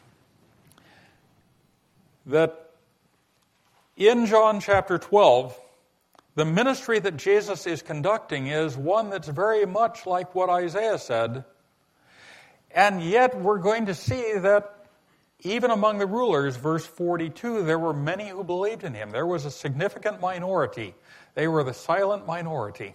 Speaker 1: that in John chapter 12, the ministry that Jesus is conducting is one that's very much like what Isaiah said. And yet we're going to see that even among the rulers, verse 42, there were many who believed in him. There was a significant minority. They were the silent minority.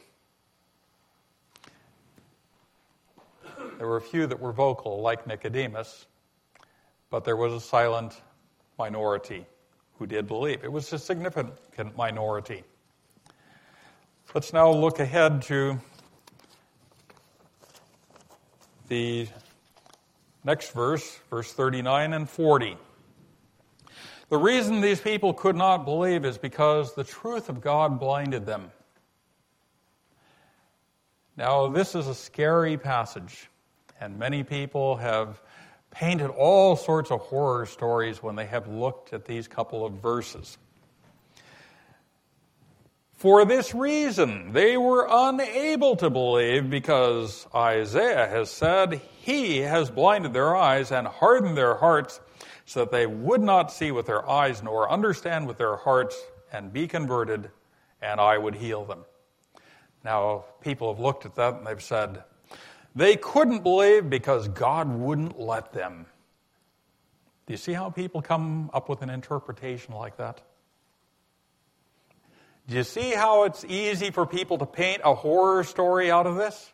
Speaker 1: There were a few that were vocal, like Nicodemus, but there was a silent minority who did believe. It was a significant minority. Let's now look ahead to the next verse, verse 39 and 40. The reason these people could not believe is because the truth of God blinded them. Now, this is a scary passage, and many people have painted all sorts of horror stories when they have looked at these couple of verses. For this reason, they were unable to believe, because Isaiah has said, he has blinded their eyes and hardened their hearts, so that they would not see with their eyes nor understand with their hearts and be converted, and I would heal them. Now, people have looked at that and they've said, they couldn't believe because God wouldn't let them. Do you see how people come up with an interpretation like that? Do you see how it's easy for people to paint a horror story out of this?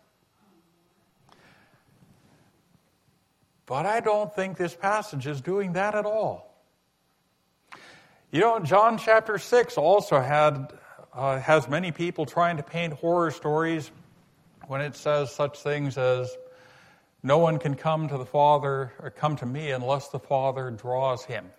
Speaker 1: But I don't think this passage is doing that at all. You know, John chapter 6 also has many people trying to paint horror stories when it says such things as, no one can come to the Father or come to me unless the Father draws him.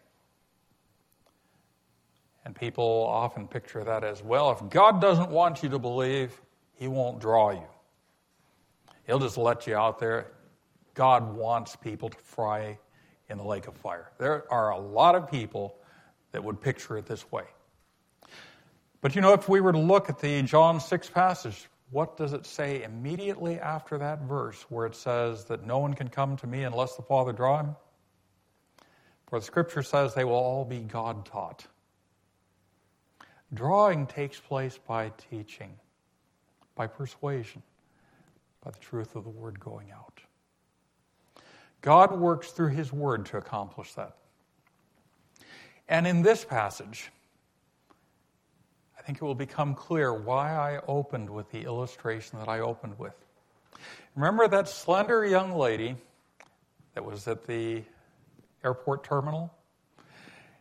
Speaker 1: And people often picture that as, well, if God doesn't want you to believe, he won't draw you. He'll just let you out there. God wants people to fry in the lake of fire. There are a lot of people that would picture it this way. But you know, if we were to look at the John 6 passage, what does it say immediately after that verse where it says that no one can come to me unless the Father draw him? For the Scripture says they will all be God-taught. Drawing takes place by teaching, by persuasion, by the truth of the Word going out. God works through his Word to accomplish that. And in this passage, I think it will become clear why I opened with the illustration that I opened with. Remember that slender young lady that was at the airport terminal?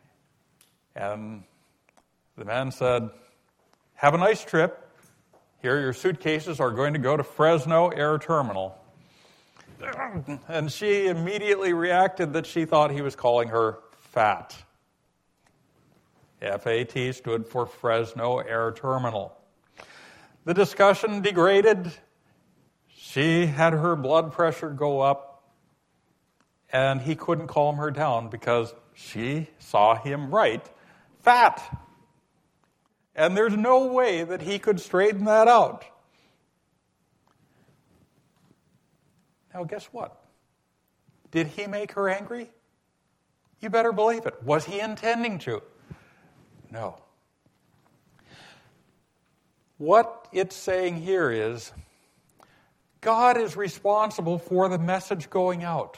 Speaker 1: And the man said, "Have a nice trip. Here, your suitcases are going to go to Fresno Air Terminal." And she immediately reacted that she thought he was calling her fat. FAT stood for Fresno Air Terminal. The discussion degraded. She had her blood pressure go up, and he couldn't calm her down because she saw him write fat. And there's no way that he could straighten that out. Now, guess what? Did he make her angry? You better believe it. Was he intending to? No. What it's saying here is, God is responsible for the message going out.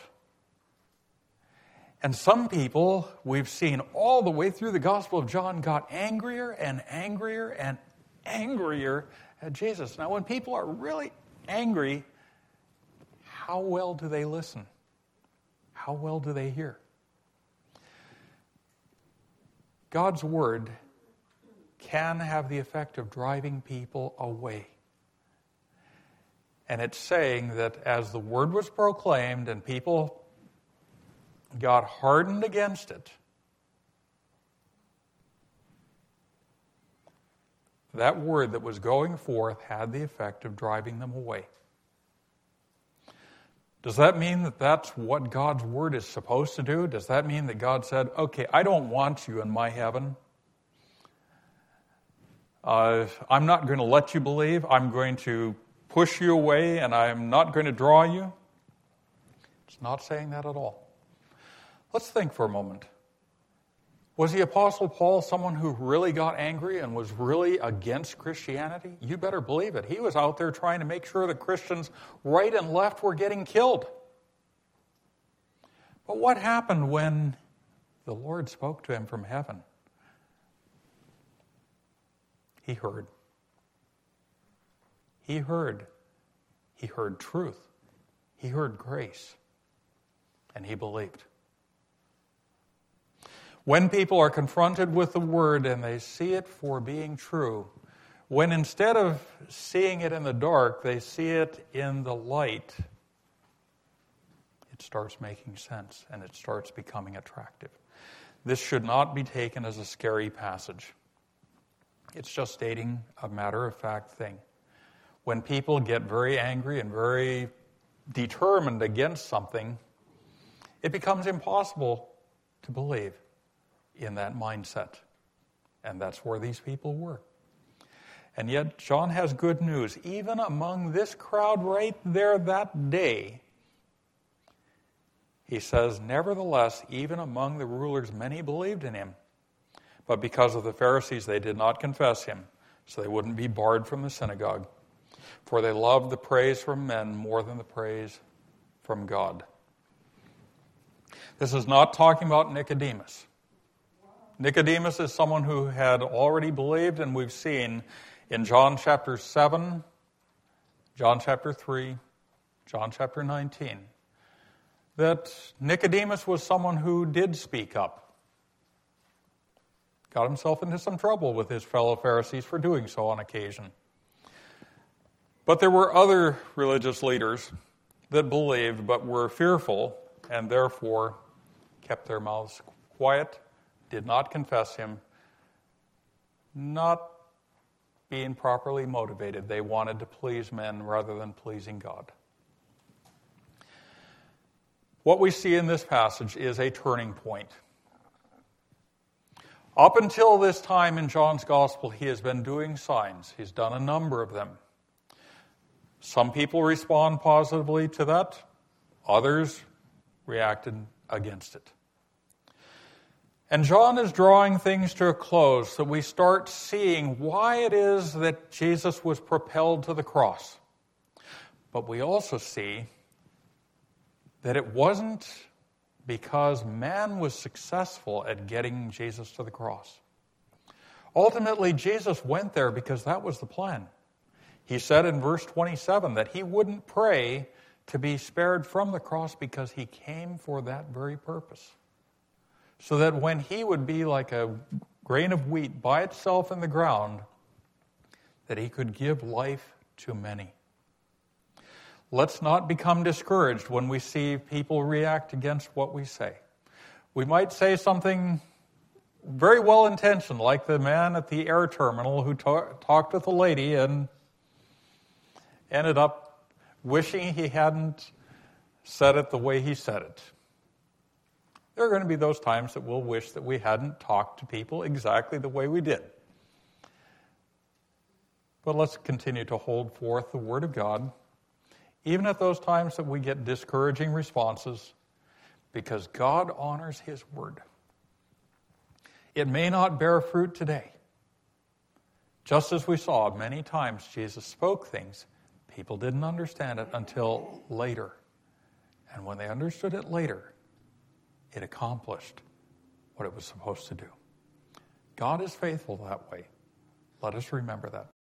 Speaker 1: And some people, we've seen all the way through the Gospel of John, got angrier and angrier and angrier at Jesus. Now, when people are really angry, how well do they listen? How well do they hear? God's word can have the effect of driving people away. And it's saying that as the word was proclaimed and people got hardened against it, that word that was going forth had the effect of driving them away. Does that mean that that's what God's word is supposed to do? Does that mean that God said, okay, I don't want you in my heaven. I'm not going to let you believe. I'm going to push you away, and I'm not going to draw you? It's not saying that at all. Let's think for a moment. Was the Apostle Paul someone who really got angry and was really against Christianity? You better believe it. He was out there trying to make sure that Christians right and left were getting killed. But what happened when the Lord spoke to him from heaven? He heard. He heard. He heard truth. He heard grace. And he believed. When people are confronted with the word and they see it for being true, when instead of seeing it in the dark, they see it in the light, it starts making sense and it starts becoming attractive. This should not be taken as a scary passage. It's just stating a matter-of-fact thing. When people get very angry and very determined against something, it becomes impossible to believe in that mindset. And that's where these people were. And yet, John has good news. Even among this crowd right there that day, he says, nevertheless, even among the rulers, many believed in him. But because of the Pharisees, they did not confess him, so they wouldn't be barred from the synagogue. For they loved the praise from men more than the praise from God. This is not talking about Nicodemus. Nicodemus is someone who had already believed, and we've seen in John chapter 7, John chapter 3, John chapter 19, that Nicodemus was someone who did speak up. Got himself into some trouble with his fellow Pharisees for doing so on occasion. But there were other religious leaders that believed but were fearful and therefore kept their mouths quiet, did not confess him, not being properly motivated. They wanted to please men rather than pleasing God. What we see in this passage is a turning point. Up until this time in John's Gospel, he has been doing signs. He's done a number of them. Some people respond positively to that. Others reacted against it. And John is drawing things to a close so we start seeing why it is that Jesus was propelled to the cross. But we also see that it wasn't because man was successful at getting Jesus to the cross. Ultimately, Jesus went there because that was the plan. He said in verse 27 that he wouldn't pray to be spared from the cross because he came for that very purpose. so that when he would be like a grain of wheat by itself in the ground, that he could give life to many. Let's not become discouraged when we see people react against what we say. We might say something very well-intentioned, like the man at the air terminal who talked with a lady and ended up wishing he hadn't said it the way he said it. There are going to be those times that we'll wish that we hadn't talked to people exactly the way we did. But let's continue to hold forth the Word of God, even at those times that we get discouraging responses, because God honors His Word. It may not bear fruit today. Just as we saw many times Jesus spoke things, people didn't understand it until later. And when they understood it later, it accomplished what it was supposed to do. God is faithful that way. Let us remember that.